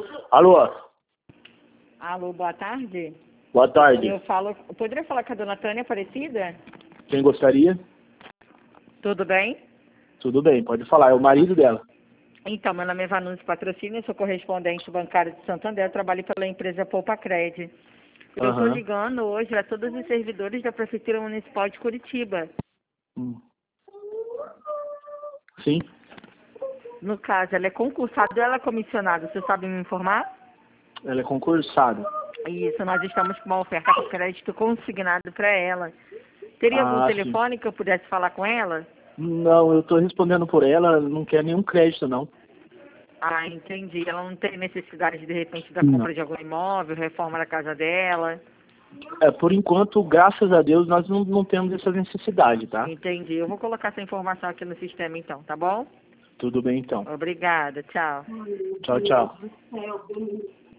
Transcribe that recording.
Alô? Alô, boa tarde. Boa tarde. Poderia falar com a dona Tânia Aparecida? Quem gostaria? Tudo bem? Tudo bem, pode falar. É o marido dela. Então, meu nome é Vanúcio Patrocínio, eu sou correspondente bancário de Santander, trabalho pela empresa Poupa Cred. Eu estou ligando hoje a todos os servidores da Prefeitura Municipal de Curitiba. Sim. No caso, ela é concursada ou ela é comissionada? Você sabe me informar? Ela é concursada. Isso, nós estamos com uma oferta de crédito consignado para ela. Teria algum telefone que eu pudesse falar com ela? Não, eu estou respondendo por ela, não quer nenhum crédito, não. Ah, entendi. Ela não tem necessidade, de repente, da compra de algum imóvel, reforma da casa dela? Por enquanto, graças a Deus, nós não temos essa necessidade, tá? Entendi. Eu vou colocar essa informação aqui no sistema, então, tá bom? Tudo bem, então. Obrigada. Tchau. Tchau, tchau.